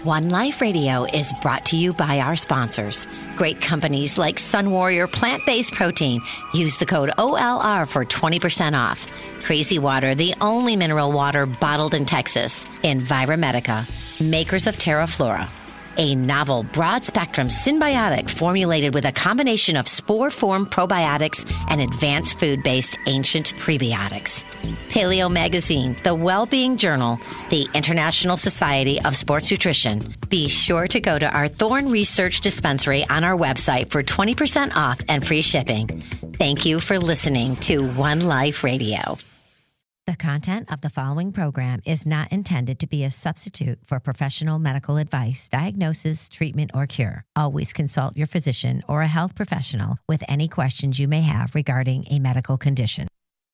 One Life Radio is brought to you by our sponsors. Great companies like Sun Warrior Plant-Based Protein. Use the code OLR for 20% off. Crazy Water, the only mineral water bottled in Texas. Enviromedica, makers of TerraFlora. A novel broad-spectrum symbiotic formulated with a combination of spore-form probiotics and advanced food-based ancient prebiotics. Paleo Magazine, the well-being journal, the International Society of Sports Nutrition. Be sure to go to our Thorne Research Dispensary on our website for 20% off and free shipping. Thank you for listening to One Life Radio. The content of the following program is not intended to be a substitute for professional medical advice, diagnosis, treatment, or cure. Always consult your physician or a health professional with any questions you may have regarding a medical condition.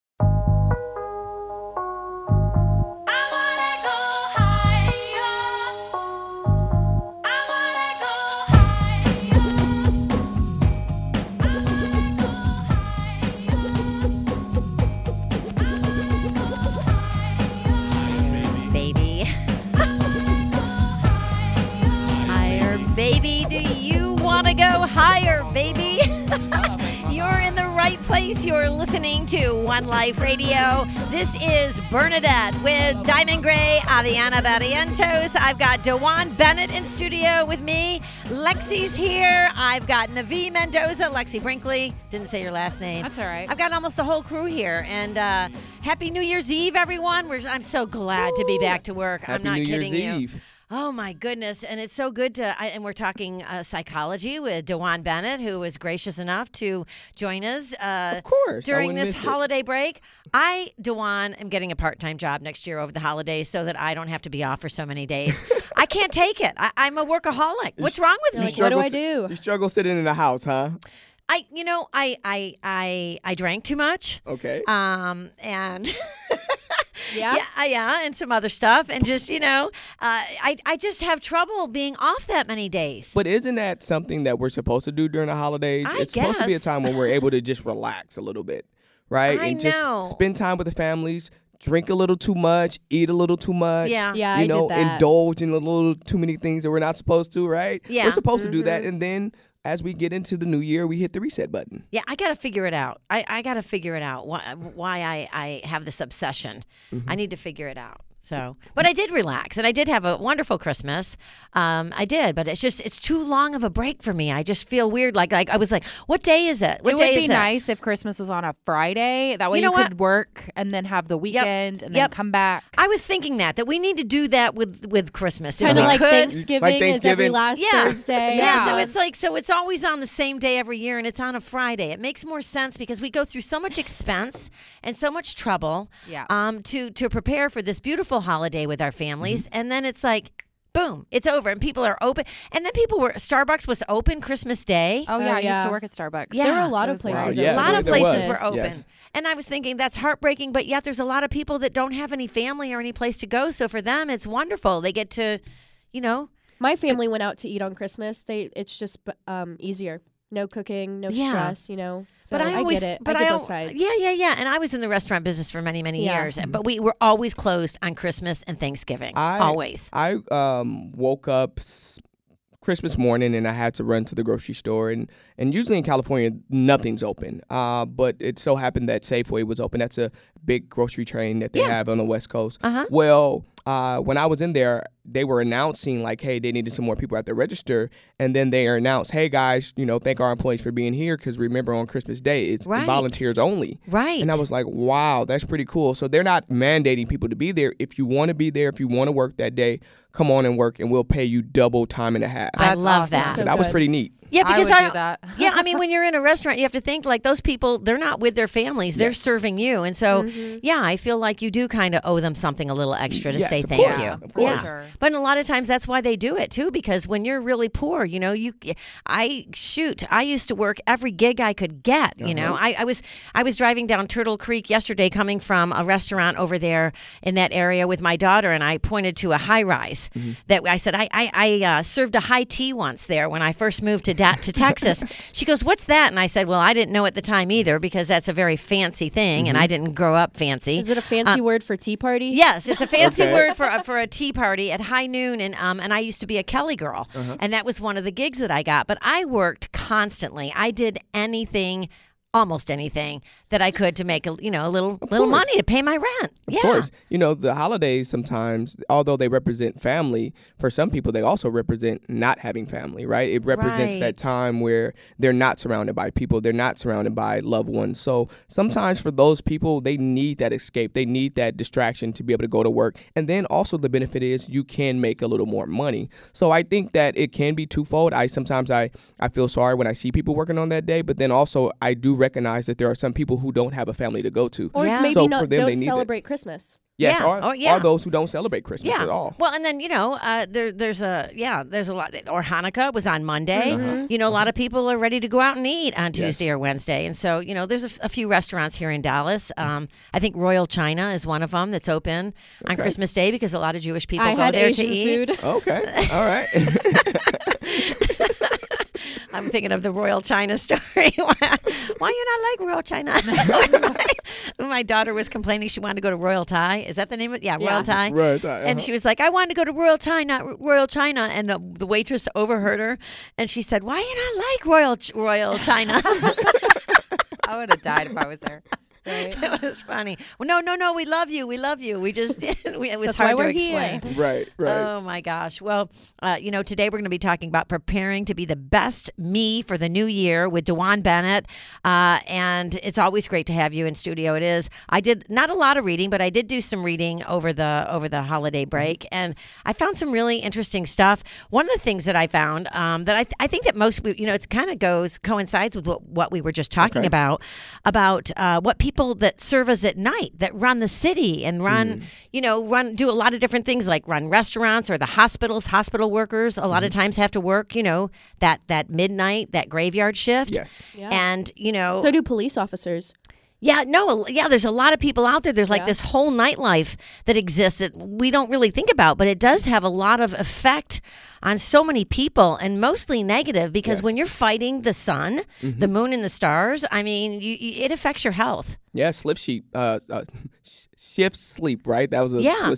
Baby, do you want to go higher, baby? You're in the right place. You're listening to One Life Radio. This is Bernadette with Diamond Gray, Aviana Barrientos. I've got Dewan Bennett in studio with me. Lexi's here. I've got Navi Mendoza, Lexi Brinkley. Didn't say your last name. That's all right. I've got almost the whole crew here. And Happy New Year's Eve, everyone. I'm so glad to be back to work. Happy I'm not New kidding Year's you. Eve. Oh, my goodness. And it's so good and we're talking psychology with Dewan Bennett, who was gracious enough to join us of course, during this holiday break. Dewan, am getting a part-time job next year over the holidays so that I don't have to be off for so many days. I can't take it. I'm a workaholic. What's wrong with me? Like, what do I do? You struggle sitting in the house, huh? I drank too much. Okay. And... Yeah, and some other stuff, and just I just have trouble being off that many days. But isn't that something that we're supposed to do during the holidays? It's supposed to be a time when we're able to just relax a little bit, right? I know. Just spend time with the families. Drink a little too much, eat a little too much. Yeah, I did that. Indulge in a little too many things that we're not supposed to, right? Yeah. We're supposed to do that, and then as we get into the new year, we hit the reset button. Yeah, I got to figure it out. I got to figure it out why I have this obsession. I need to figure it out. So, but I did relax, and I did have a wonderful Christmas. I did, but it's too long of a break for me. I just feel weird. Like I was like, what day is it? What it day would be is it? nice if Christmas was on a Friday. That way You know could work and then have the weekend and then come back. I was thinking that we need to do that with Christmas. Kind of like Thanksgiving. Thanksgiving is every last Thursday. Yeah, so it's always on the same day every year, and it's on a Friday. It makes more sense because we go through so much expense and so much trouble to prepare for this beautiful holiday with our families, and then it's like, boom, it's over, and people are open. And then Starbucks was open Christmas Day. Oh, yeah, I used yeah. to work at Starbucks. Yeah. There were a lot of It was places. wild. Yeah, A lot of there places was. were open. Yes. And I was thinking that's heartbreaking, but yet there's a lot of people that don't have any family or any place to go. So for them, it's wonderful. They get to, My family went out to eat on Christmas. It's just easier. No cooking, no stress, So but I get it. But I get both sides. Yeah. And I was in the restaurant business for many, many years. But we were always closed on Christmas and Thanksgiving. Always. I woke up Christmas morning and I had to run to the grocery store. And usually in California, nothing's open. But it so happened that Safeway was open. That's a big grocery chain that they have on the West Coast. Well, when I was in there, they were announcing like, hey, they needed some more people at the register. And then they announced, hey, guys, thank our employees for being here because remember on Christmas Day, it's volunteers only. Right. And I was like, wow, that's pretty cool. So they're not mandating people to be there. If you want to be there, if you want to work that day, come on and work and we'll pay you double time and a half. I love awesome. that. So that was pretty neat. Yeah, because I would do that. Yeah, I mean, when you're in a restaurant, you have to think like those people, they're not with their families. They're serving you. And so, yeah, I feel like you do kind of owe them something a little extra to say thank you. Of course. Yeah. But a lot of times that's why they do it, too, because when you're really poor, I used to work every gig I could get, I was driving down Turtle Creek yesterday coming from a restaurant over there in that area with my daughter, and I pointed to a high rise that I said, I served a high tea once there when I first moved to to Texas. She goes, what's that? And I said, well, I didn't know at the time either because that's a very fancy thing, and I didn't grow up fancy. Is it a fancy word for tea party? Yes, it's a fancy word for a tea party at high noon, and I used to be a Kelly girl, and that was one of the gigs that I got. But I worked constantly. I did almost anything that I could to make a little money to pay my rent. Of course. The holidays sometimes, although they represent family, for some people they also represent not having family, right? It represents that time where they're not surrounded by people, they're not surrounded by loved ones. So sometimes for those people, they need that escape. They need that distraction to be able to go to work. And then also the benefit is you can make a little more money. So I think that it can be twofold. Sometimes I feel sorry when I see people working on that day, but then also I do recognize that there are some people who don't have a family to go to. Or maybe so not for them, don't celebrate Christmas. Yes, yeah. or those who don't celebrate Christmas at all. Well, and then there's a lot. Or Hanukkah was on Monday. A lot of people are ready to go out and eat on Tuesday or Wednesday, and so there's a few restaurants here in Dallas. I think Royal China is one of them that's open on Christmas Day because a lot of Jewish people go there Asian to eat. Food. Okay, all right. I'm thinking of the Royal China story. Why you not like Royal China? My daughter was complaining she wanted to go to Royal Thai. Is that the name of it? Yeah, Royal Thai. Royal Thai. And she was like, I wanted to go to Royal Thai, not Royal China. And the waitress overheard her, and she said, why you not like Royal China? I would have died if I was there. Right. It was funny. Well, no, we love you. We just it was That's hard why to we're explain. here. Right. Oh my gosh. Well, today we're going to be talking about preparing to be the best me for the new year with DeJuan Bennett. And it's always great to have you in studio. It is. I did not a lot of reading, but I did do some reading over the holiday break, and I found some really interesting stuff. One of the things that I found that I think that most it kind of coincides with what we were just talking about what people that serve us at night, that run the city and do a lot of different things like run restaurants or the hospital workers a lot of times have to work, that midnight, that graveyard shift. Yes. Yeah. And, So do police officers. There's a lot of people out there. There's like this whole nightlife that exists that we don't really think about, but it does have a lot of effect on so many people, and mostly negative because when you're fighting the sun, the moon, and the stars, I mean, it affects your health. Yeah, shift sleep, right? That was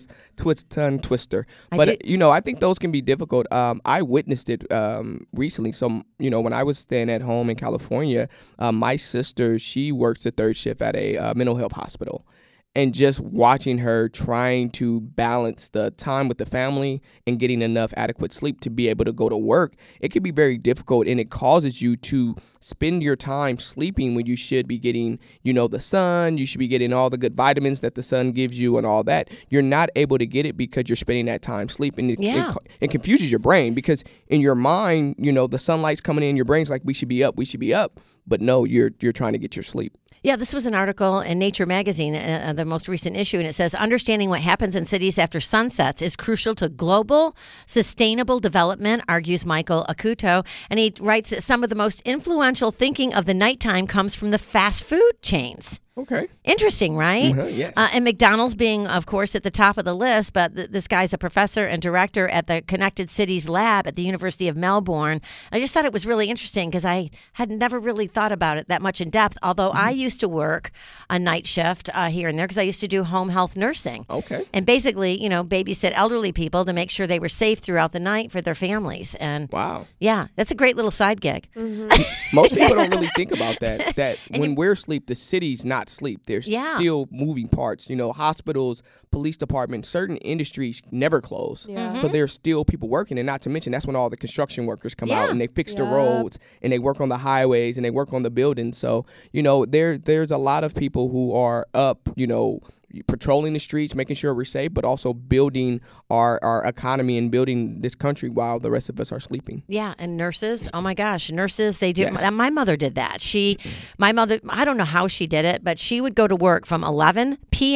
a tongue twister. But I think those can be difficult. I witnessed it recently. So when I was staying at home in California, my sister, she works the third shift at a mental health hospital. And just watching her trying to balance the time with the family and getting enough adequate sleep to be able to go to work, it can be very difficult, and it causes you to spend your time sleeping when you should be getting, the sun. You should be getting all the good vitamins that the sun gives you and all that. You're not able to get it because you're spending that time sleeping. It confuses your brain because in your mind, the sunlight's coming in, your brain's like, we should be up. But no, you're trying to get your sleep. Yeah, this was an article in Nature magazine, the most recent issue, and it says, understanding what happens in cities after sunsets is crucial to global sustainable development, argues Michael Acuto. And he writes that some of the most influential thinking of the nighttime comes from the fast food chains. Okay. Interesting, right? Yes. And McDonald's being, of course, at the top of the list, but this guy's a professor and director at the Connected Cities Lab at the University of Melbourne. I just thought it was really interesting because I had never really thought about it that much in depth, although I used to work a night shift here and there because I used to do home health nursing. Okay. And basically, babysit elderly people to make sure they were safe throughout the night for their families. And wow. Yeah, that's a great little side gig. Most people don't really think about that when we're asleep, the city's not sleep. There's still moving parts. Hospitals, police departments, certain industries never close. Yeah. So there's still people working, and not to mention that's when all the construction workers come out and they fix the roads and they work on the highways and they work on the buildings. So, there's a lot of people who are up, patrolling the streets, making sure we're safe, but also building our economy and building this country while the rest of us are sleeping. Yeah, and nurses, oh my gosh, nurses, they do. Yes. My mother did that. My mother, I don't know how she did it, but she would go to work from 11 p.m.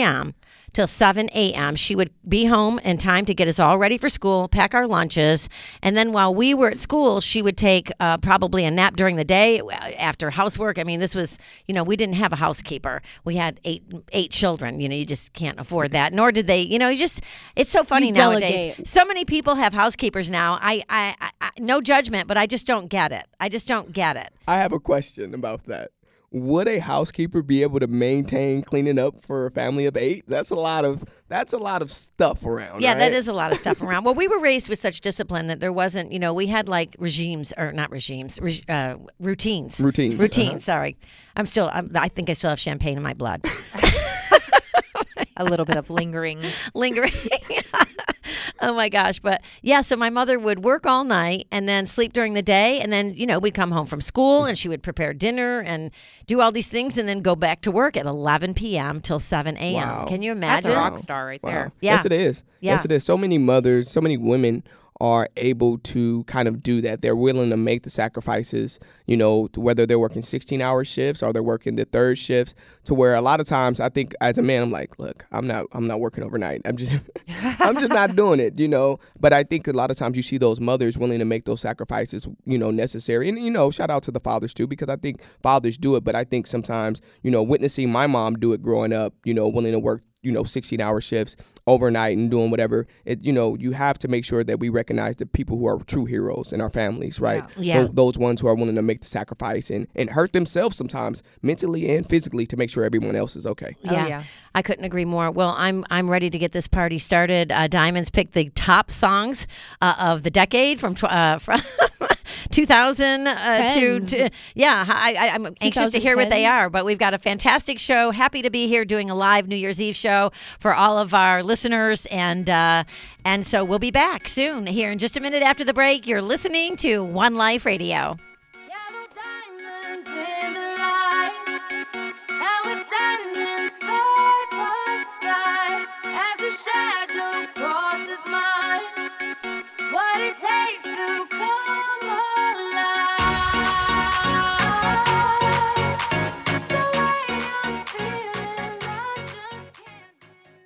till 7 a.m. She would be home in time to get us all ready for school, pack our lunches, and then while we were at school, she would take probably a nap during the day after housework. I mean, this was, we didn't have a housekeeper. We had eight children. You just can't afford that. Nor did they. It's so funny nowadays. So many people have housekeepers now. I no judgment, but I just don't get it. I have a question about that. Would a housekeeper be able to maintain cleaning up for a family of 8? That's a lot of stuff around. Yeah, right? That is a lot of stuff around. Well, we were raised with such discipline that there wasn't, we had like routines. Routines. Sorry. I think I still have champagne in my blood. A little bit of lingering. Oh my gosh. But yeah, so my mother would work all night and then sleep during the day. And then, we'd come home from school and she would prepare dinner and do all these things and then go back to work at 11 p.m. till 7 a.m. Wow. Can you imagine? That's a rock star right there. Yeah. Yes, it is. Yeah. Yes, it is. So many mothers, so many women are able to kind of do that. They're willing to make the sacrifices, whether they're working 16-hour shifts or they're working the third shifts, to where a lot of times I think as a man, I'm like, look, I'm not working overnight. I'm just not doing it, But I think a lot of times you see those mothers willing to make those sacrifices, necessary. And, shout out to the fathers too, because I think fathers do it. But I think sometimes, witnessing my mom do it growing up, willing to work 16-hour shifts overnight and doing whatever, you have to make sure that we recognize the people who are true heroes in our families, right? Yeah. Those ones who are willing to make the sacrifice and hurt themselves sometimes mentally and physically to make sure everyone else is okay. Yeah. I couldn't agree more. Well, I'm ready to get this party started. Diamonds picked the top songs of the decade from 2000 to I'm anxious to hear what they are, but we've got a fantastic show. Happy to be here doing a live New Year's Eve show for all of our listeners, and so we'll be back soon here in just a minute after the break. You're listening to One Life Radio. Shadow crosses mine. What it takes to come alive. It's the way I'm feeling. I just can't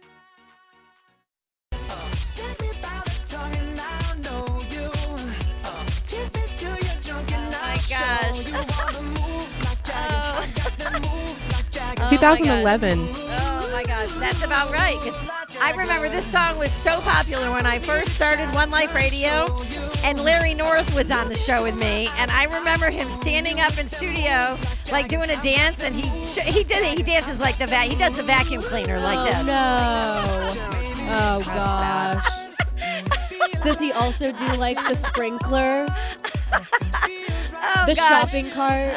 deny. Take me by the tongue and I know you. Kiss me till you're drunk and I show you all the moves like Jagger. I got the moves like Jagger. 2011. Oh my gosh, that's about right. 'Cause I remember this song was so popular when I first started One Life Radio, and Larry North was on the show with me, and I remember him standing up in studio, like doing a dance, and he did it. He dances like he does the vacuum cleaner like this. No. Oh gosh. Does he also do like the sprinkler? Oh, the gosh. shopping cart?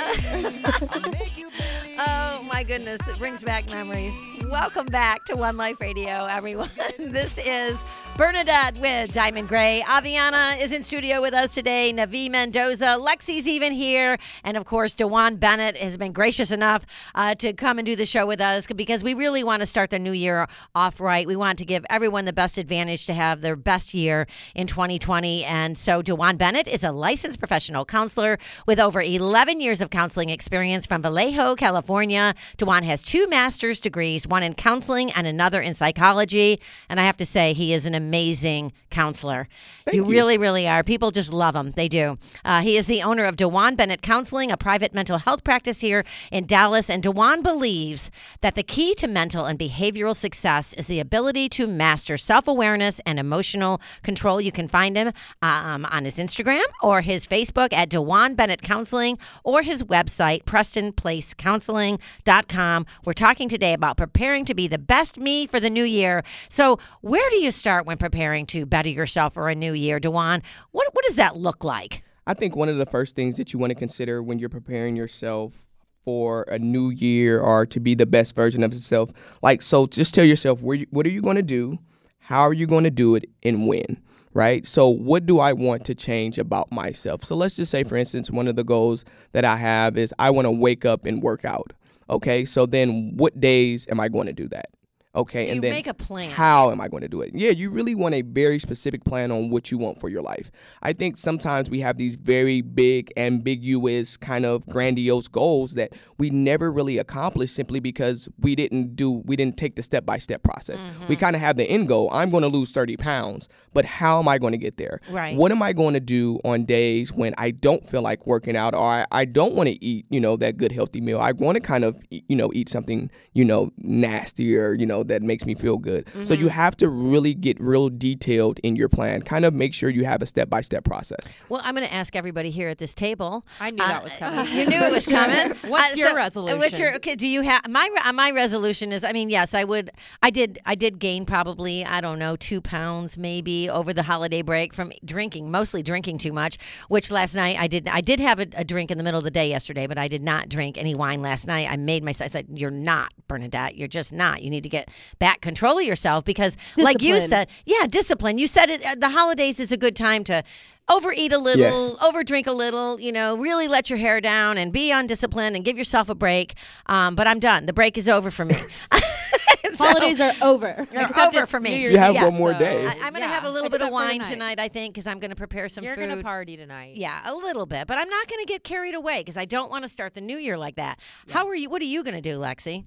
Oh my goodness, it brings back memories. Welcome back to One Life Radio, everyone. This is Bernadette with Diamond Gray. Aviana is in studio with us today. Navi Mendoza. Lexi's even here. And, of course, DeJuan Bennett has been gracious enough to come and do the show with us because we really want to start the new year off right. We want to give everyone the best advantage to have their best year in 2020. And so DeJuan Bennett is a licensed professional counselor with over 11 years of counseling experience from Vallejo, California. DeJuan has 2 master's degrees, one in counseling and another in psychology. And I have to say, he is an amazing counselor. You really, really are. People just love him. They do. He is the owner of DeJuan Bennett Counseling, a private mental health practice here in Dallas. And DeJuan believes that the key to mental and behavioral success is the ability to master self-awareness and emotional control. You can find him on his Instagram or his Facebook at DeJuan Bennett Counseling or his website, PrestonPlaceCounseling.com. We're talking today about preparing to be the best me for the new year. So where do you start when preparing to better yourself for a new year, DeJuan? What does that look like? I think one of the first things that you want to consider when you're preparing yourself for a new year or to be the best version of yourself, so just tell yourself, what are you going to do? How are you going to do it and when? Right? So what do I want to change about myself? So let's just say, for instance, one of the goals that I have is I want to wake up and work out. Okay, so then what days am I going to do that? Okay, So and you then make a plan. how am I going to do it? Yeah, you really want a very specific plan on what you want for your life. I think sometimes we have these very big, ambiguous, kind of grandiose goals that we never really accomplish simply because we didn't take the step-by-step process. We kind of have the end goal. I'm going to lose 30 pounds, but how am I going to get there? Right. What am I going to do on days when I don't feel like working out, or I don't want to eat, that good healthy meal? I want to kind of, eat something, nastier, that makes me feel good. So you have to really get real detailed in your plan. Kind of make sure you have a step-by-step process. Well, I'm going to ask everybody here at this table. I knew that was coming. You knew it was coming. What's your resolution? What's your okay? Do you have my resolution is? I mean, yes, I would. I did gain probably 2 pounds maybe over the holiday break from mostly drinking too much. Which last night I did have a drink in the middle of the day yesterday, but I did not drink any wine last night. I made myself. I said, "You're not, Bernadette. You're just not. You need to get back control of yourself because, like you said, discipline. You said it. The holidays is a good time to overeat a little, overdrink a little, really let your hair down and be undisciplined and give yourself a break. But I'm done. The break is over for me. Holidays are over. Except over for me. You have one more day. I'm going to have a little bit of except for wine tonight. tonight, I think, because I'm going to prepare some You're food. going to party tonight. Yeah, a little bit. But I'm not going to get carried away because I don't want to start the new year like that. What are you going to do, Lexi?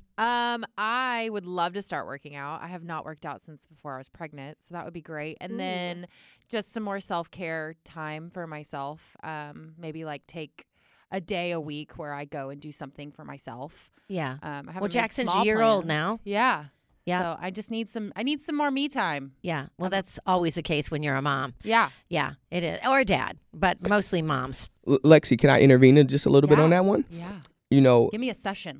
I would love to start working out. I have not worked out since before I was pregnant, so that would be great. And then just some more self-care time for myself. Maybe like take a day a week where I go and do something for myself. Yeah. I haven't Well, made Jackson's a small year old plans. now. Yeah. Yeah. So I just need I need some more me time. Yeah. Well, that's always the case when you're a mom. Yeah. Yeah, it is. Or a dad, but mostly moms. Lexi, can I intervene in just a little bit on that one? Yeah. Give me a session.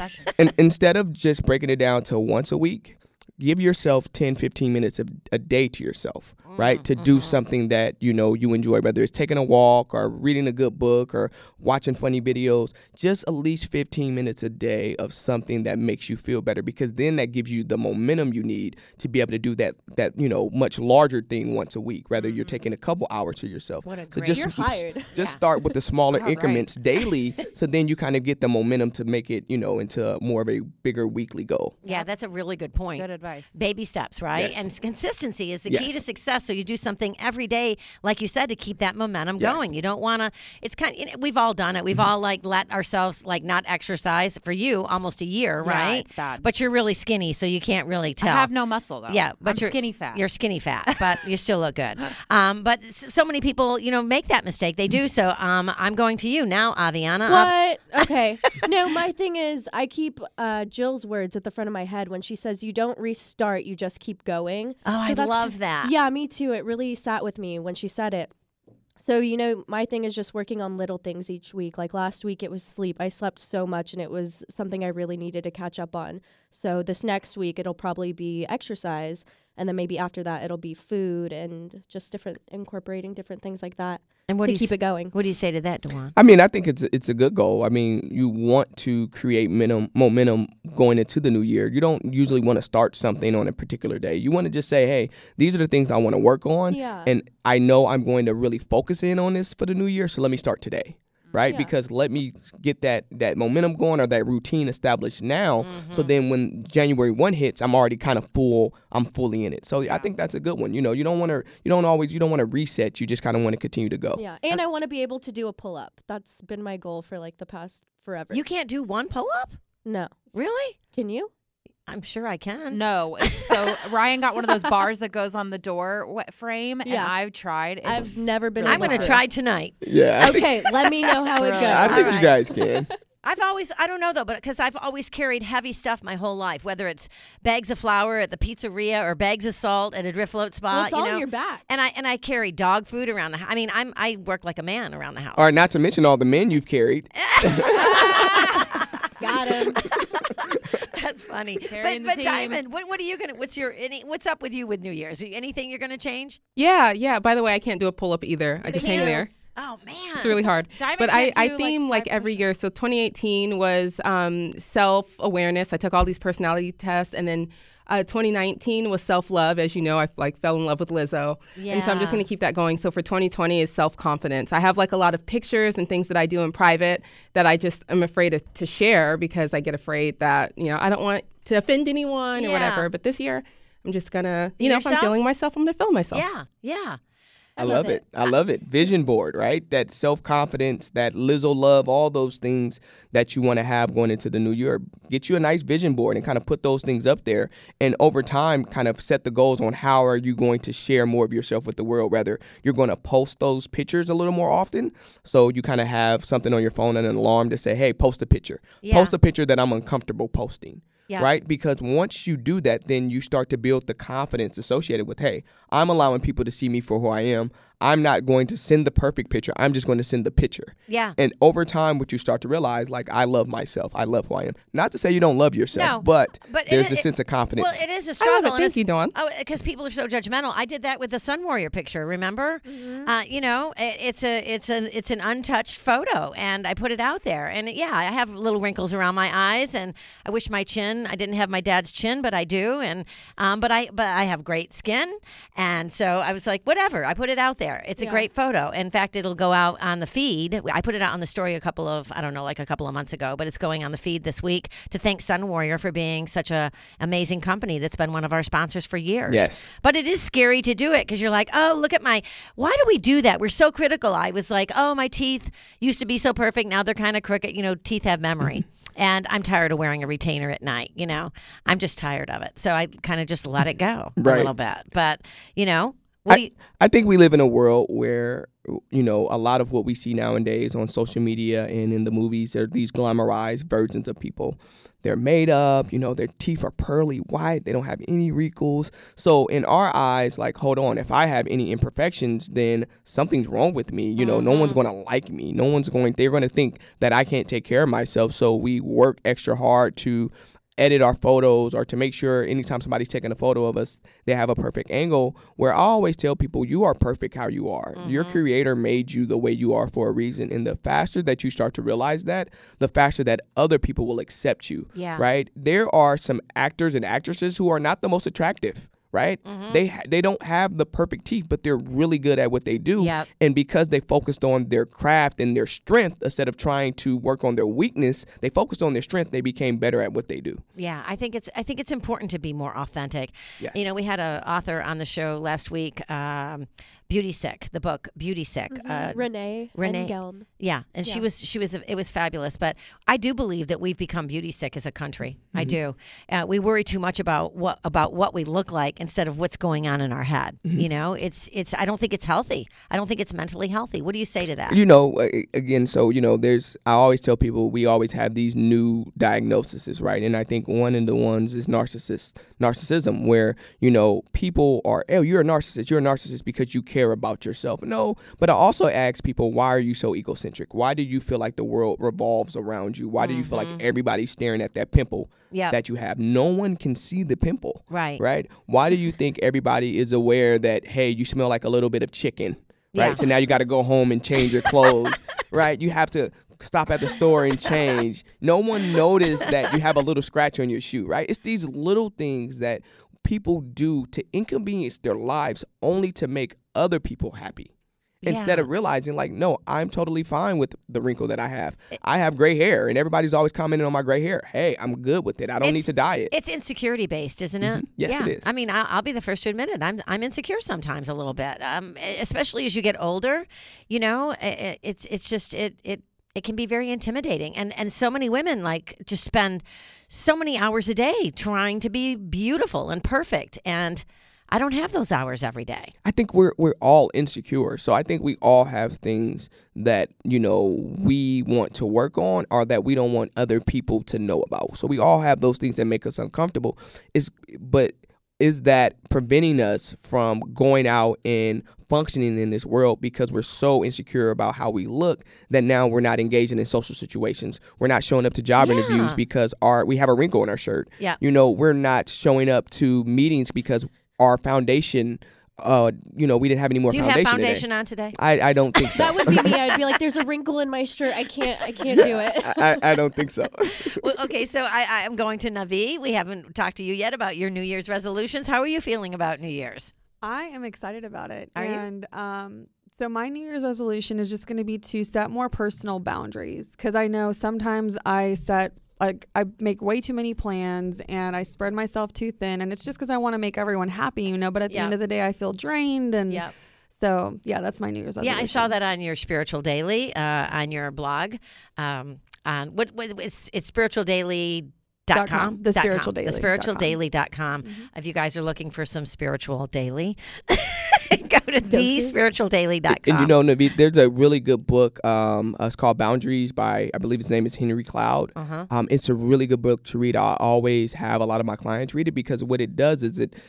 Instead of just breaking it down to once a week, give yourself 10, 15 minutes a day to yourself, right? To do something that, you enjoy, whether it's taking a walk or reading a good book or watching funny videos, just at least 15 minutes a day of something that makes you feel better, because then that gives you the momentum you need to be able to do that much larger thing once a week, rather you're taking a couple hours to yourself. What a So great- You're hired. Just start with the smaller increments daily, so then you kind of get the momentum to make it, into more of a bigger weekly goal. Yeah, that's a really good point. Good advice. Baby steps, right? Yes. And consistency is the key Yes. to success. So you do something every day, like you said, to keep that momentum Yes. going. You don't want to. It's we've all done it. We've all let ourselves not exercise for you almost a year, Yeah, right? it's bad. But you're really skinny, so you can't really I tell. have no muscle though. Yeah, but I'm you're skinny fat. You're skinny fat, but you still look good. But so many people, make that mistake. They do. So I'm going to you now, Aviana. What? Okay. No, my thing is I keep Jill's words at the front of my head when she says you don't restart, you just keep going. Oh, I that's love that. Yeah, me too. It really sat with me when she said it. So, my thing is just working on little things each week. Like last week, it was sleep. I slept so much, and it was something I really needed to catch up on. So this next week, it'll probably be exercise. And then maybe after that, it'll be food and just incorporating different things like that And what to do you keep it going. What do you say to that, Dewan? I mean, I think it's a good goal. I mean, you want to create momentum going into the new year. You don't usually want to start something on a particular day. You want to just say, hey, these are the things I want to work on. Yeah. And I know I'm going to really focus in on this for the new year, so let me start today. Right? Yeah. Because let me get that momentum going or that routine established now. So then when January 1 hits, I'm already kind of I'm fully in it. So I think that's a good one. You don't want to reset. You just kind of want to continue to go. Yeah. And I want to be able to do a pull-up. That's been my goal for the past forever. You can't do one pull-up? No. Really? Can you? I'm sure I can. No, so Ryan got one of those bars that goes on the door frame, and Yeah. I've tried. I've never been I'm able going to to. try tonight. Yeah. Okay, let me know how it goes. I think All you guys can. I don't know though, but because I've always carried heavy stuff my whole life, whether it's bags of flour at the pizzeria or bags of salt at a drift float spot. Well, it's all you know? on your back. And I carry dog food around the house. I mean, I work like a man around the house. All right, not to mention all the men you've carried. Got him. That's funny. Carrying the But team. Diamond, what are you gonna? What's up with you with New Year's? Anything you're gonna change? Yeah. By the way, I can't do a pull-up either. I just hang there. Oh man, It's really hard. Diamond But can't I do, theme like, every year. So 2018 was self-awareness. I took all these personality tests, and then 2019 was self-love. As you know, I fell in love with Lizzo. And so I'm just Yeah. going to keep that going. So for 2020 is self-confidence. I have a lot of pictures and things that I do in private that I just am afraid to share because I get afraid that, I don't want to offend anyone or Yeah. whatever. But this year, I'm just gonna, Be you know, if I'm yourself? feeling myself, I'm gonna feel myself. Yeah. I love it. I love it. Vision board, right? That self-confidence, that Lizzo love, all those things that you want to have going into the new year. Get you a nice vision board and kind of put those things up there. And over time, kind of set the goals on how are you going to share more of yourself with the world. Whether you're going to post those pictures a little more often. So you kind of have something on your phone and an alarm to say, hey, post a picture. Yeah. Post a picture that I'm uncomfortable posting. Yeah. Right? Because once you do that, then you start to build the confidence associated with, hey, I'm allowing people to see me for who I am. I'm not going to send the perfect picture. I'm just going to send the picture. Yeah. And over time, what you start to realize, like, I love myself. I love who I am. Not to say you don't love yourself, No, but but there's it- a sense of confidence. Well, it is a I struggle. love it. and Thank you, Dawn. Oh, because people are so judgmental. I did that with the Sun Warrior picture. Remember? You know, it's an untouched photo, and I put it out there. And yeah, I have little wrinkles around my eyes, and I wish my chin. I didn't have my dad's chin, but I do. And but I have great skin, and so I was like, whatever. I put it out there. It's a great photo. In fact, it'll go out on the feed. I put it out on the story a couple of months ago, but it's going on the feed this week to thank Sun Warrior for being such a amazing company that's been one of our sponsors for years. Yes. But it is scary to do it because you're like, oh, look at why do we do that? We're so critical. I was like, oh, my teeth used to be so perfect. Now they're kind of crooked. You know, teeth have memory. And I'm tired of wearing a retainer at night, you know. I'm just tired of it. So I kind of just let it go a Right. little bit. But, you know, I think we live in a world where, you know, a lot of what we see nowadays on social media and in the movies are these glamorized versions of people. They're made up, you know, their teeth are pearly white. They don't have any wrinkles. So in our eyes, like, hold on, if I have any imperfections, then something's wrong with me. You know, no one's going to like me. They're going to think that I can't take care of myself. So we work extra hard to edit our photos or to make sure anytime somebody's taking a photo of us, they have a perfect angle, where I always tell people, you are perfect how you are. Your creator made you the way you are for a reason. And the faster that you start to realize that, the faster that other people will accept you. Yeah. Right? There are some actors and actresses who are not the most attractive. Right? They don't have the perfect teeth, but they're really good at what they do. Yep. And because they focused on their craft and their strength instead of trying to work on their weakness, they focused on their strength. They became better at what they do. Yeah, I think it's important to be more authentic. Yes. You know, we had an author on the show last week, Beauty Sick, the book Beauty Sick. Renee Renee. Engeln. Yeah, and Yeah. it was fabulous. But I do believe that we've become beauty sick as a country. I do. We worry too much about what we look like instead of what's going on in our head. You know, it's. I don't think it's healthy. I don't think it's mentally healthy. What do you say to that? You know, again, so, you know, I always tell people we always have these new diagnoses, right? And I think one of the ones is narcissism, where, you know, people are, oh, you're a narcissist because you care about yourself. No, but I also ask people, why are you so egocentric? Why do you feel like the world revolves around you? Why do you feel like everybody's staring at that pimple that you have? No one can see the pimple. Right. Right? Why do you think everybody is aware that, hey, you smell like a little bit of chicken? Right? Yeah. So now you got to go home and change your clothes. Right? You have to stop at the store and change. No one noticed that you have a little scratch on your shoe. Right? It's these little things that people do to inconvenience their lives only to make other people happy. Instead of realizing, like, no, I'm totally fine with the wrinkle that I have. I have gray hair, and everybody's always commenting on my gray hair. Hey, I'm good with it. I don't need to dye it. It's insecurity based, isn't it? Yes, yeah. it is. I mean, I'll be the first to admit it. I'm insecure sometimes a little bit, especially as you get older. You know, it's just it can be very intimidating, and so many women like just spend so many hours a day trying to be beautiful and perfect, and I don't have those hours every day. I think we're all insecure. So I think we all have things that, you know, we want to work on or that we don't want other people to know about. So we all have those things that make us uncomfortable. But is that preventing us from going out and functioning in this world because we're so insecure about how we look that now we're not engaging in social situations. We're not showing up to job interviews because we have a wrinkle in our shirt. Yeah. You know, we're not showing up to meetings because our foundation, you know, we didn't have any more Do you foundation have foundation today. on today? I don't think so. That would be me. I'd be like, there's a wrinkle in my shirt. I can't do it. I don't think so. Well, okay, so I'm going to Navi. We haven't talked to you yet about your New Year's resolutions. How are you feeling about New Year's? I am excited about it. Are you? And so my New Year's resolution is just going to be to set more personal boundaries, because I know sometimes I set like I make way too many plans and I spread myself too thin, and it's just because I want to make everyone happy, you know. But at the end of the day, I feel drained, and so yeah, that's my New Year's resolution. Yeah, I saw that on your Spiritual Daily, on your blog. On it's spiritualdaily.com. thespiritualdaily.com. If you guys are looking for some spiritual daily, go to thespiritualdaily.com. And you know, Naveed, there's a really good book. It's called Boundaries by, I believe his name is Henry Cloud. It's a really good book to read. I always have a lot of my clients read it because what it does is it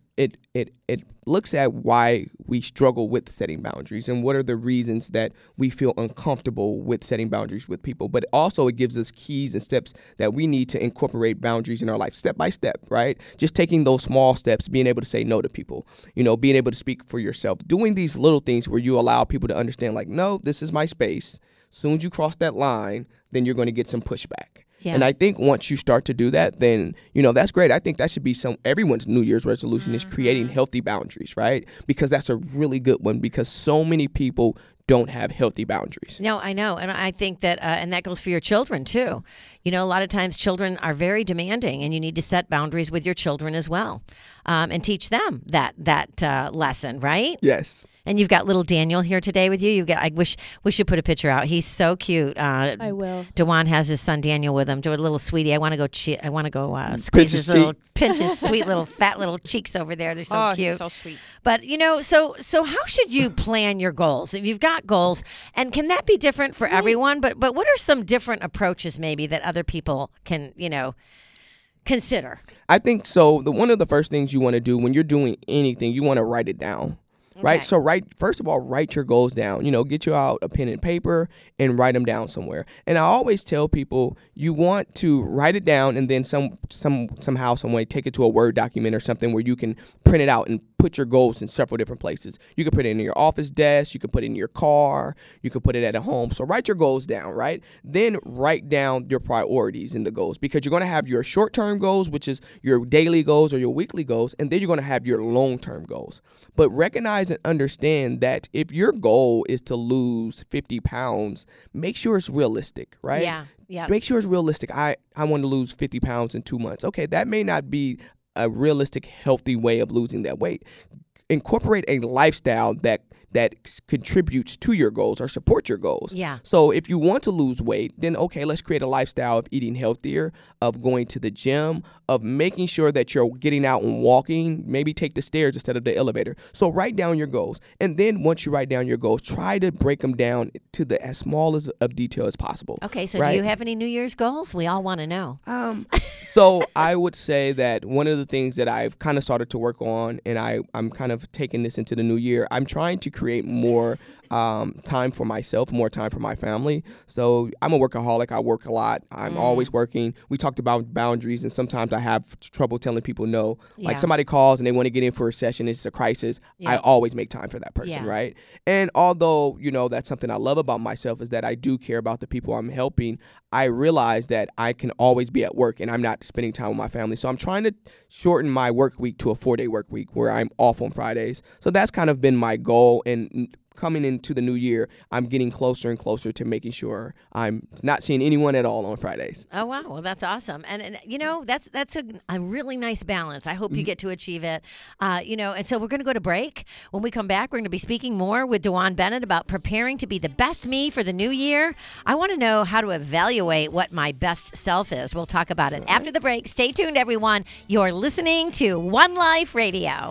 looks at why we struggle with setting boundaries and what are the reasons that we feel uncomfortable with setting boundaries with people. But also it gives us keys and steps that we need to incorporate boundaries in our life step by step, right? Just taking those small steps, being able to say no to people, you know, being able to speak for yourself, doing these little things where you allow people to understand, like, no, this is my space. As soon as you cross that line, then you're going to get some pushback. Yeah. And I think once you start to do that, then, you know, that's great. I think that should be everyone's New Year's resolution is creating healthy boundaries, right? Because that's a really good one because so many people don't have healthy boundaries. No, I know. And I think that, and that goes for your children too. You know, a lot of times children are very demanding and you need to set boundaries with your children as well, and teach them that lesson, right? Yes. And you've got little Daniel here today with you. I wish we should put a picture out. He's so cute. I will. Dewan has his son Daniel with him. Do a little sweetie. I want to go. Squeeze his little, pinch his sweet little fat little cheeks over there. They're so cute. He's so sweet. But you know, so how should you plan your goals? If you've got goals, and can that be different for everyone? But what are some different approaches maybe that other people can, you know, consider? I think so. One of the first things you want to do when you're doing anything, you want to write it down. Right. So first of all, write your goals down, you know, get you out a pen and paper and write them down somewhere. And I always tell people you want to write it down and then somehow, some way take it to a Word document or something where you can print it out and put your goals in several different places. You can put it in your office desk. You can put it in your car. You can put it at home. So write your goals down, right? Then write down your priorities in the goals because you're going to have your short-term goals, which is your daily goals or your weekly goals, and then you're going to have your long-term goals. But recognize and understand that if your goal is to lose 50 pounds, make sure it's realistic, right? Yeah. Make sure it's realistic. I want to lose 50 pounds in 2 months. Okay, that may not be a realistic, healthy way of losing that weight. Incorporate a lifestyle that contributes to your goals or supports your goals. Yeah. So if you want to lose weight, then okay, let's create a lifestyle of eating healthier, of going to the gym, of making sure that you're getting out and walking, maybe take the stairs instead of the elevator. So write down your goals. And then once you write down your goals, try to break them down to the as small of detail as possible. Okay, so do you have any New Year's goals? We all want to know. So I would say that one of the things that I've kind of started to work on, and I'm kind of taking this into the new year, I'm trying to create more time for myself, more time for my family. So I'm a workaholic. I work a lot. I'm always working. We talked about boundaries, and sometimes I have trouble telling people no. Like somebody calls and they want to get in for a session. It's a crisis. I always make time for that person, right? And although, you know, that's something I love about myself is that I do care about the people I'm helping, I realize that I can always be at work and I'm not spending time with my family. So I'm trying to shorten my work week to a 4-day work week where I'm off on Fridays. So that's kind of been my goal. And coming into the new year, I'm getting closer and closer to making sure I'm not seeing anyone at all on Fridays. Oh, wow. Well, that's awesome. And you know, that's a really nice balance. I hope you get to achieve it. You know, and so we're going to go to break. When we come back, we're going to be speaking more with Dewan Bennett about preparing to be the best me for the new year. I want to know how to evaluate what my best self is. We'll talk about it after the break. Stay tuned, everyone. You're listening to One Life Radio.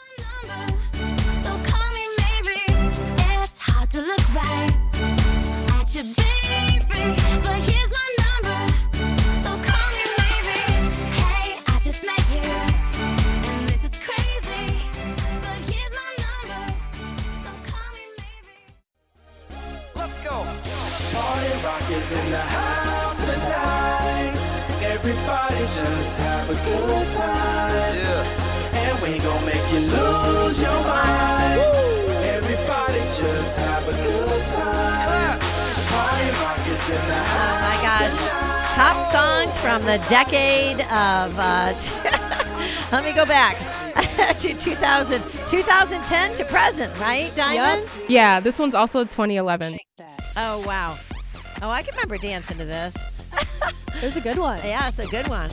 To look right at your baby, but here's my number, so call me maybe. Hey, I just met you, and this is crazy, but here's my number, so call me maybe. Let's go. Party rock is in the house tonight. Everybody just have a good time. Yeah. And we gon' make you lose your mind. Everybody just have a good time. Party rock is in the house. Oh my gosh. Top songs from the decade of, let me go back to 2010 to present, right, Diamond? Yep. Yeah, this one's also 2011. Oh, wow. Oh, I can remember dancing to this. There's a good one. Yeah, it's a good one.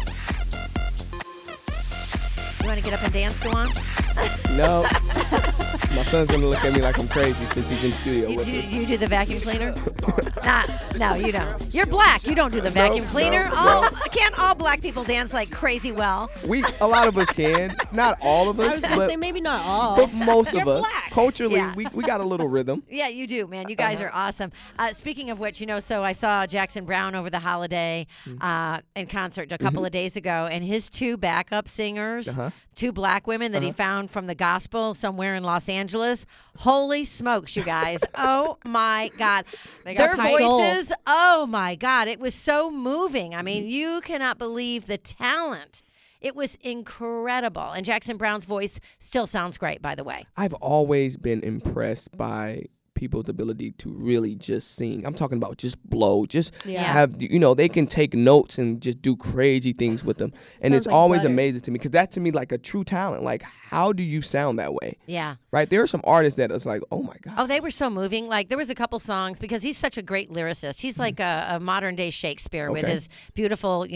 You want to get up and dance, Dewan? No. My son's going to look at me like I'm crazy since he's in studio with us. You do the vacuum cleaner? No, you don't. You're black. You don't do the vacuum cleaner. Can't all black people dance like crazy well? A lot of us can. Not all of us. I was going to say maybe not all. But most of us. black. Culturally, Yeah. we got a little rhythm. Yeah, you do, man. You guys are awesome. Speaking of which, so I saw Jackson Browne over the holiday in concert a couple of days ago, and his two backup singers, two black women that he found from the gospel somewhere in Los Angeles. Holy smokes, you guys. Oh, my God. Their tight voices, oh, my God. It was so moving. I mean, you cannot believe the talent. It was incredible. And Jackson Browne's voice still sounds great, by the way. I've always been impressed by people's ability to really just sing. I'm talking about just blow, just have, they can take notes and just do crazy things with them. And Sounds it's like always butter. amazing to me because that to me like a true talent. Like, how do you sound that way? Yeah. Right? There are some artists that it's like, oh my God. Oh, they were so moving. Like, there was a couple songs because he's such a great lyricist. He's like a modern day Shakespeare with his beautiful,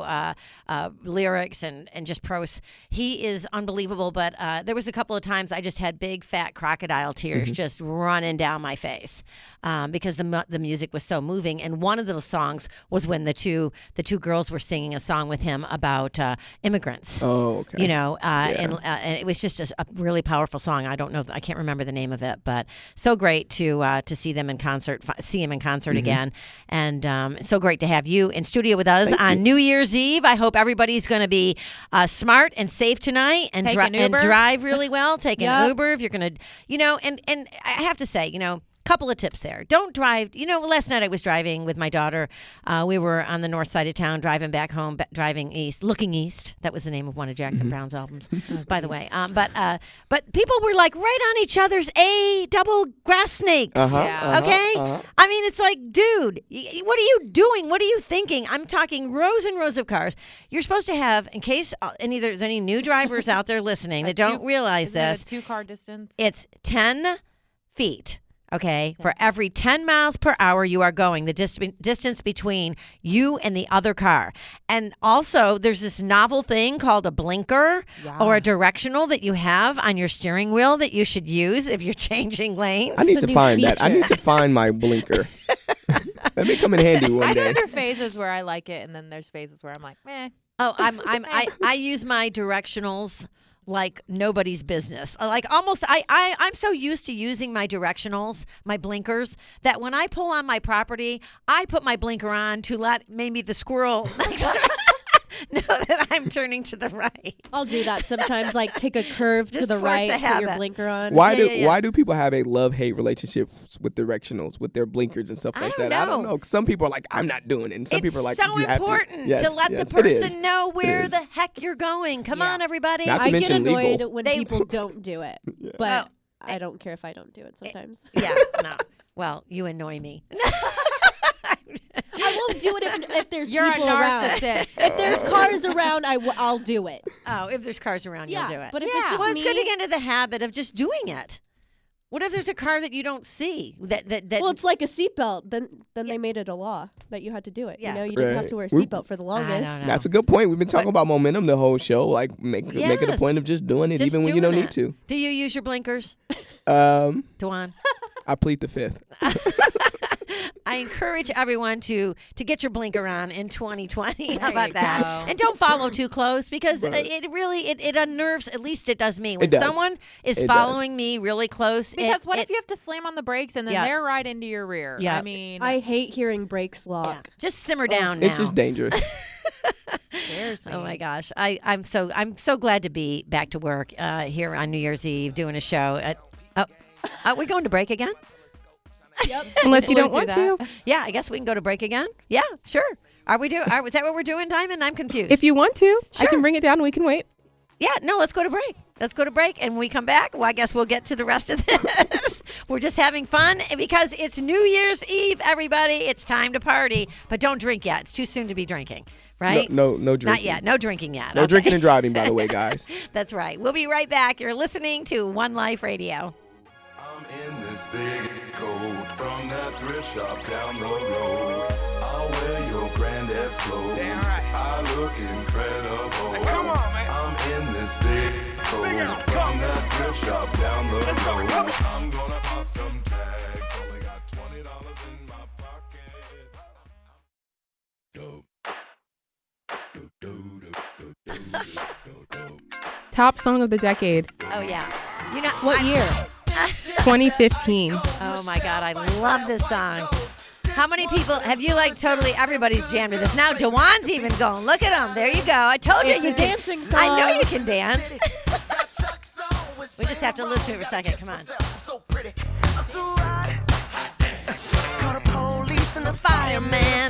lyrics and just prose. He is unbelievable. But there was a couple of times I just had big fat crocodile tears just running down my face because the music was so moving. And one of those songs was when the two girls were singing a song with him about immigrants. Oh, okay. And it was just a really powerful song. I don't know, I can't remember the name of it, but so great to see them in concert, see him in concert again, and so great to have you in studio with us on New Year's Eve. I hope everybody's going to be smart and safe tonight and, Take an Uber. and drive really well. Take an Uber if you're going to, and I have to say, couple of tips there. Don't drive. Last night I was driving with my daughter. We were on the north side of town, driving back home, driving east, looking east. That was the name of one of Jackson Browne's albums, by the way. But people were like right on each other's double grass snakes. Okay? I mean, it's like, dude, what are you doing? What are you thinking? I'm talking rows and rows of cars. You're supposed to have, in case there's any new drivers out there listening that don't realize this, Is it a 2-car distance? it's 10 feet. Okay, for every 10 miles per hour you are going, the distance between you and the other car. And also, there's this novel thing called a blinker or a directional that you have on your steering wheel that you should use if you're changing lanes. I need to find that. I need to find my blinker. That may come in handy one I day. think there are phases where I like it, and then there's phases where I'm like, meh. Oh, I use my directionals like nobody's business. Like almost, I'm so used to using my directionals, my blinkers, that when I pull on my property, I put my blinker on to let maybe the squirrel know that I'm turning to the right. I'll do that sometimes, like take a curve to Just the force right, a put your habit. blinker on. Why do people have a love-hate relationship with directionals, with their blinkers and stuff I like don't that? I don't know. know. Some people are like, I'm not doing it. And some It's people are like, so you have important to. Yes, to let yes, the it is. person know where is. the heck you're going. Come on, everybody. Not to I get mention annoyed legal. when They- people don't do it, but Oh. I don't care if I don't do it sometimes. Yeah, no. Well, you annoy me. I won't do it if there's You're a people around. narcissist. If there's cars around, I'll do it. Oh, if there's cars around, Yeah, you'll do it. but if it's just well, it's me, good to get into the habit of just doing it. What if there's a car that you don't see? That well, it's like a seatbelt. Then they made it a law that you had to do it. Yeah. You didn't have Right. to wear a We- seatbelt for the I longest. don't know. That's a good point. We've been talking about momentum the whole show. Like, make it a Yes. point of just doing it, Just even when you doing don't it. need to. Do you use your blinkers, Dewan? I plead the fifth. I encourage everyone to get your blinker on in 2020. How There about you that? go. And don't follow too close because Right. it really unnerves. At least it does me when It does. someone is It does. following me really close. Because what if you have to slam on the brakes and then Yeah. they're right into your rear? Yeah. I mean, I hate hearing brakes Yeah. lock. Just simmer down now. It's just dangerous. scares me. Oh my gosh, I'm so glad to be back to work here on New Year's Eve doing a show. Are we going to break again? Unless you don't We'll want do to. Yeah, I guess we can go to break again. Yeah, sure. Is that what we're doing, Diamond? I'm confused. If you want to, I Sure. can bring it down and we can wait. Yeah, no, let's go to break. Let's go to break, and when we come back, well, I guess we'll get to the rest of this. We're just having fun because it's New Year's Eve, everybody. It's time to party, but don't drink yet. It's too soon to be drinking, right? No drinking. Not yet. No drinking yet. No Okay. drinking and driving, by the way, guys. That's right. We'll be right back. You're listening to One Life Radio. I'm in this big coat from that thrift shop down the road. I'll wear your grand granddad's clothes. I look incredible. Hey, come on, man. I'm in this big coat from that thrift shop down the road. I'm gonna pop some tags. Only got $20 in my pocket. Top song of the decade, Oh, yeah. You know What year? 2015. Oh my God, I love this song. How many people have you totally everybody's jammed to this? Now Dewan's even going. Look at him. There you go. I told you It's you a can- dancing song. I know you can dance. We just have to listen to it for a second. Come on. Fireman.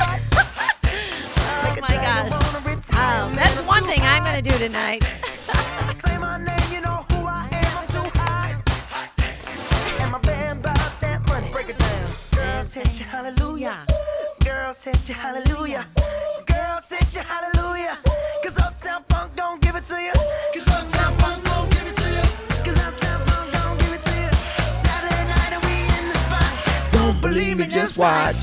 Oh my gosh. That's one thing I'm going to do tonight. Say my name, you know who I am. I'm too high. And my band about that money. Break it down. Girls hit you, hallelujah. Girls hit you, hallelujah. Girls hit you, hallelujah. Cause Uptown Funk don't give it to you. Cause Uptown Funk don't give it to you. Cause Uptown Funk don't give it to you. Saturday night and we in the spot. Don't believe me, just watch.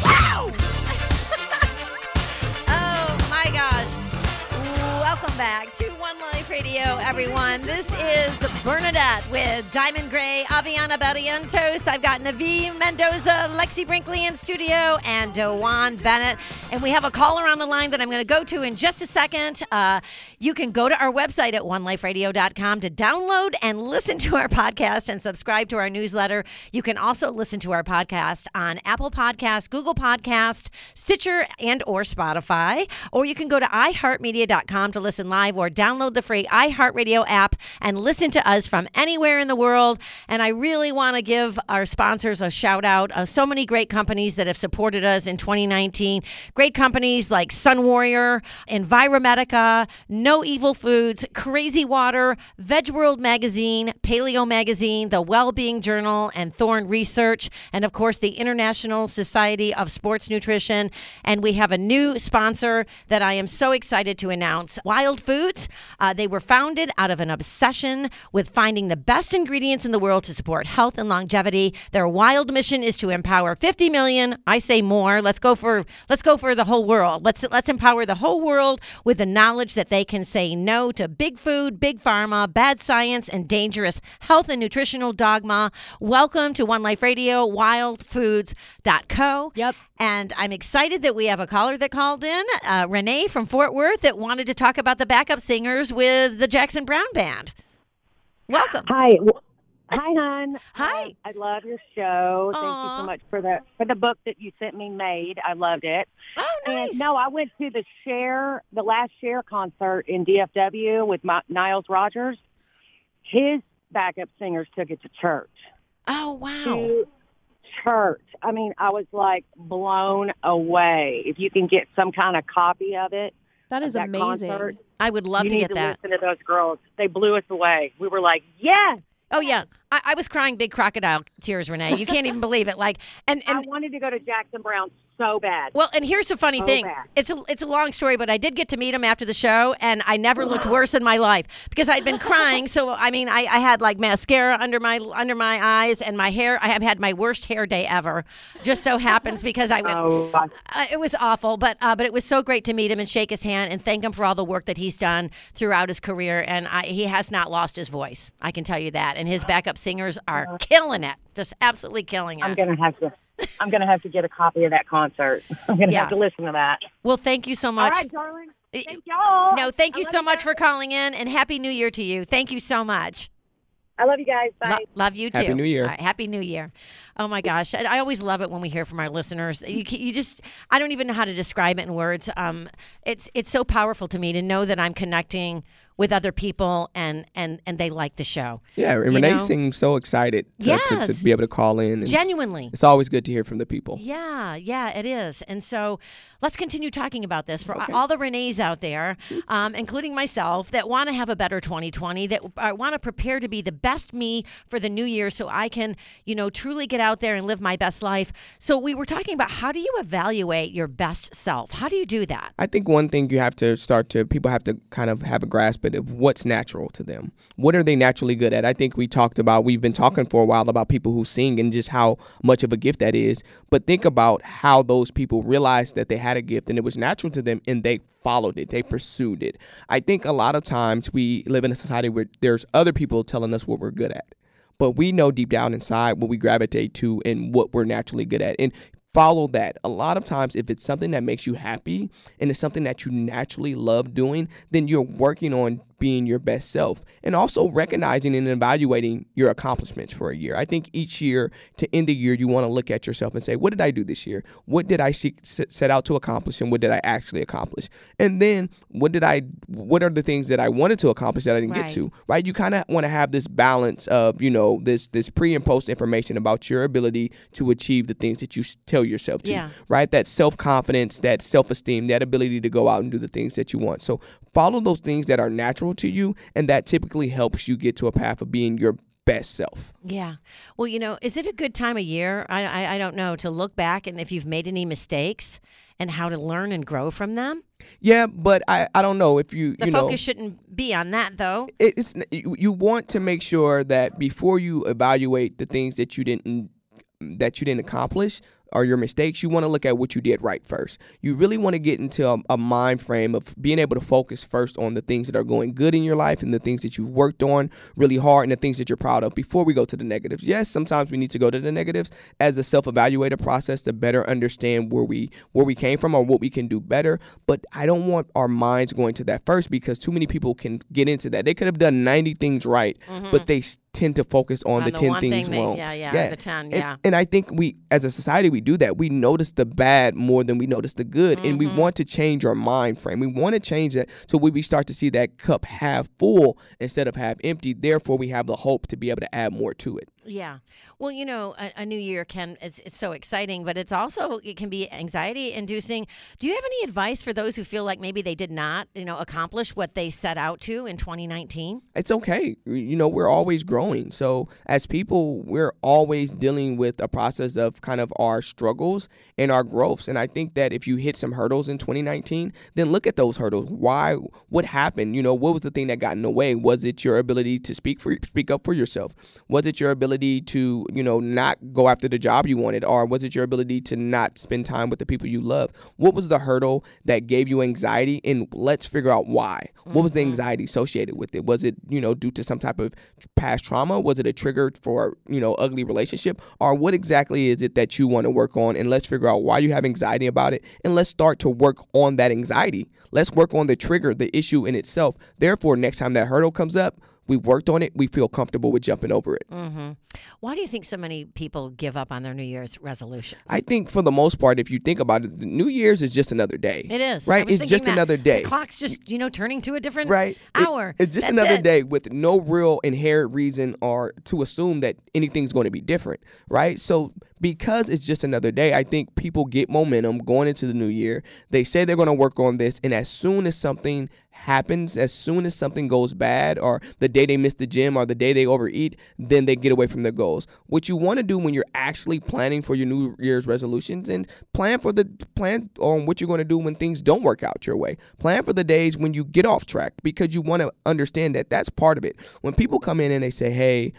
Oh my gosh. Welcome back to One Life Radio, everyone. This is Bernadette with Diamond Gray, Aviana Barrientos. I've got Navi Mendoza, Lexi Brinkley in studio, and Dewan Bennett. And we have a caller on the line that I'm going to go to in just a second. You can go to our website at oneliferadio.com to download and listen to our podcast and subscribe to our newsletter. You can also listen to our podcast on Apple Podcasts, Google Podcasts, Stitcher, and or Spotify. Or you can go to iHeartMedia.com to listen live or download the free iHeartRadio app and listen to us from anywhere in the world. And I really want to give our sponsors a shout out. So many great companies that have supported us in 2019. Great companies like Sun Warrior, Enviromedica, No Evil Foods, Crazy Water, Veg World Magazine, Paleo Magazine, The Wellbeing Journal, and Thorne Research, and of course the International Society of Sports Nutrition. And we have a new sponsor that I am so excited to announce, Wild Foods. They were founded out of an obsession with finding the best ingredients in the world to support health and longevity. Their wild mission is to empower 50 million. I say more. Let's go for the whole world. Let's empower the whole world with the knowledge that they can say no to big food, big pharma, bad science, and dangerous health and nutritional dogma. Welcome to One Life Radio, wildfoods.co. Yep. And I'm excited that we have a caller that called in, Renee from Fort Worth, that wanted to talk about the backup singers with the Jackson Brown Band. Welcome. Hi. Hi, hon. Hi. I love your show. Thank you Aw. so much for the book that you sent me made. I loved it. Oh, nice. And no, I went to the last Cher concert in DFW with Niles Rogers. His backup singers took it to church. Oh, wow. To church. I mean, I was like blown away. If you can get some kind of copy of it. That is of that amazing. concert, I would love you to need get that. Listen to those girls. They blew us away. We were like, yes. Oh, yeah. I was crying big crocodile tears, Renee. You can't even believe it. And I wanted to go to Jackson Brown so bad. well, and here's the funny thing. bad. It's a long story, but I did get to meet him after the show, and I never looked worse in my life because I'd been crying. So I mean, I had like mascara under my eyes, and my hair. I have had my worst hair day ever. Just so happens because I went. It was awful, but it was so great to meet him and shake his hand and thank him for all the work that he's done throughout his career, and he has not lost his voice. I can tell you that, and his backup singers are killing it, just absolutely killing it. I'm gonna have to get a copy of that concert. I'm gonna have to listen to that. Well, thank you so much. All right, darling. Thank y'all. No, thank you I love so much guys. for calling in, and Happy New Year to you. Thank you so much. I love you guys. Bye. Love you too. Happy New Year. All right, Happy New Year. Oh my gosh, I always love it when we hear from our listeners. You just, I don't even know how to describe it in words. It's so powerful to me to know that I'm connecting with other people and they like the show. Yeah, and Renee seems so excited to be able to call in. And Genuinely. It's always good to hear from the people. Yeah, it is. And so let's continue talking about this for all the Renees out there, including myself, that want to have a better 2020, that want to prepare to be the best me for the new year so I can, truly get out there and live my best life. So we were talking about, how do you evaluate your best self? How do you do that? I think one thing you have to people have to kind of have a grasp it of what's natural to them. What are they naturally good at? I think we've been talking for a while about people who sing and just how much of a gift that is. But think about how those people realized that they had a gift and it was natural to them and they followed it. They pursued it. I think a lot of times we live in a society where there's other people telling us what we're good at. But we know deep down inside what we gravitate to and what we're naturally good at. And follow that. A lot of times, if it's something that makes you happy and it's something that you naturally love doing, then you're working on being your best self and also recognizing and evaluating your accomplishments for a year. I think each year, to end the year, you want to look at yourself and say, what did I do this year? What did I set out to accomplish and what did I actually accomplish? And then what are the things that I wanted to accomplish that I didn't get to, right? You kind of want to have this balance of, this pre and post information about your ability to achieve the things that you tell yourself to, right? That self-confidence, that self-esteem, that ability to go out and do the things that you want. So follow those things that are natural to you, and that typically helps you get to a path of being your best self. Yeah. Well, is it a good time of year? I don't know, to look back and if you've made any mistakes and how to learn and grow from them? Yeah, but I don't know if the focus shouldn't be on that, though. You want to make sure that before you evaluate the things that you didn't accomplish or your mistakes, you want to look at what you did right first. You really want to get into a mind frame of being able to focus first on the things that are going good in your life and the things that you've worked on really hard and the things that you're proud of before we go to the negatives. Yes, sometimes we need to go to the negatives as a self-evaluator process to better understand where we came from or what we can do better. But I don't want our minds going to that first, because too many people can get into that. They could have done 90 things right, but they tend to focus on the 10 things wrong. The 10, And I think we, as a society, we do that. We notice the bad more than we notice the good, and we want to change our mind frame. We want to change that so we start to see that cup half full instead of half empty. Therefore, we have the hope to be able to add more to it. Yeah. Well, a new year it's so exciting, but it can be anxiety inducing. Do you have any advice for those who feel like maybe they did not, accomplish what they set out to in 2019? It's okay. We're always growing. So as people, we're always dealing with a process of kind of our struggles and our growths. And I think that if you hit some hurdles in 2019, then look at those hurdles. Why? What happened? What was the thing that got in the way? Was it your ability to speak up for yourself? Was it your ability to, not go after the job you wanted? Or was it your ability to not spend time with the people you love? What was the hurdle that gave you anxiety? And let's figure out why. What was the anxiety associated with it? Was it, due to some type of past trauma? Was it a trigger for, ugly relationship? Or what exactly is it that you want to work on? And let's figure out why you have anxiety about it. And let's start to work on that anxiety. Let's work on the trigger, the issue in itself. Therefore, next time that hurdle comes up, we've worked on it, we feel comfortable with jumping over it. Mm-hmm. Why do you think so many people give up on their New Year's resolutions? I think for the most part, if you think about it, the New Year's is just another day. It is. Right? It's just another day. The clock's just, turning to a different hour. It's just another day with no real inherent reason or to assume that anything's going to be different, right? So because it's just another day, I think people get momentum going into the new year. They say they're going to work on this, and as soon as something happens, as soon as something goes bad, or the day they miss the gym or the day they overeat, then they get away from their goals. What you want to do when you're actually planning for your New Year's resolutions, and plan on what you're going to do when things don't work out your way. Plan for the days when you get off track, because you want to understand that that's part of it. When people come in and they say, hey,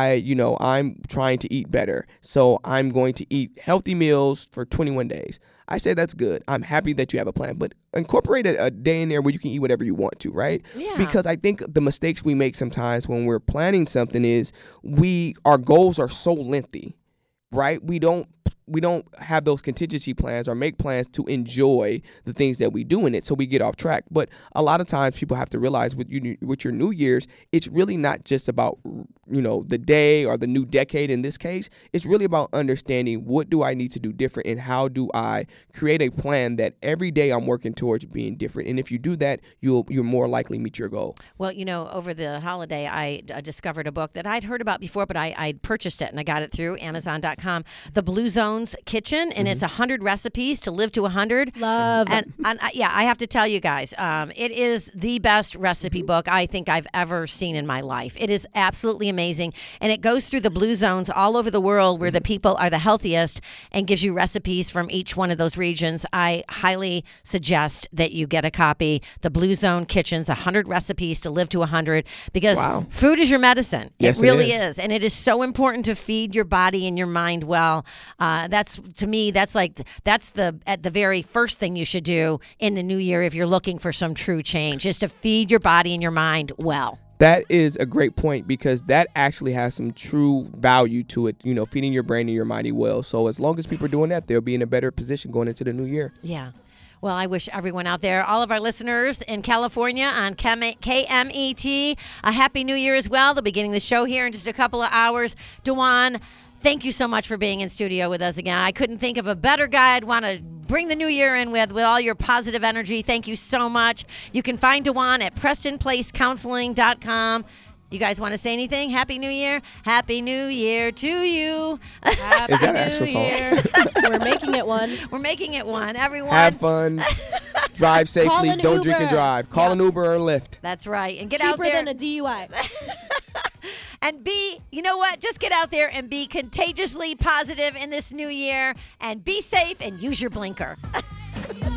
I'm trying to eat better, so I'm going to eat healthy meals for 21 days. I say that's good. I'm happy that you have a plan, but incorporate a day in there where you can eat whatever you want to, right? Yeah. Because I think the mistakes we make sometimes when we're planning something is our goals are so lengthy, right? We don't have those contingency plans or make plans to enjoy the things that we do in it, so we get off track. But a lot of times people have to realize with your New Year's, it's really not just about the day or the new decade in this case. It's really about understanding, what do I need to do different, and how do I create a plan that every day I'm working towards being different. And if you do that, you're more likely meet your goal. Well, over the holiday, I discovered a book that I'd heard about before, but I purchased it and I got it through Amazon.com, The Blue Zone Zones Kitchen, and it's 100 recipes to live to 100. Love. And yeah, I have to tell you guys, it is the best recipe book I think I've ever seen in my life. It is absolutely amazing, and it goes through the blue zones all over the world where the people are the healthiest and gives you recipes from each one of those regions. I highly suggest that you get a copy. The Blue Zone Kitchens, 100 recipes to live to 100, because food is your medicine. Yes, it really it is. And it is so important to feed your body and your mind well. That's, to me, that's at the very first thing you should do in the new year if you're looking for some true change, is to feed your body and your mind well. That is a great point, because that actually has some true value to it, feeding your brain and your mind well. So as long as people are doing that, they'll be in a better position going into the new year. Yeah. Well, I wish everyone out there, all of our listeners in California on KMET, a Happy New Year as well. They'll be getting the show here in just a couple of hours. DeJuan, thank you so much for being in studio with us again. I couldn't think of a better guy I'd want to bring the new year in with all your positive energy. Thank you so much. You can find DeJuan at PrestonPlaceCounseling.com. You guys want to say anything? Happy New Year. Happy New Year to you. Happy Is that an New actual song? Year. We're making it one. We're making it one. Everyone. Have fun. Drive safely. Call an Don't drink and Uber. drive. Call an Uber or Lyft. That's right. And get out Cheaper there. than a DUI. And you know what? Just get out there and be contagiously positive in this new year, and be safe and use your blinker.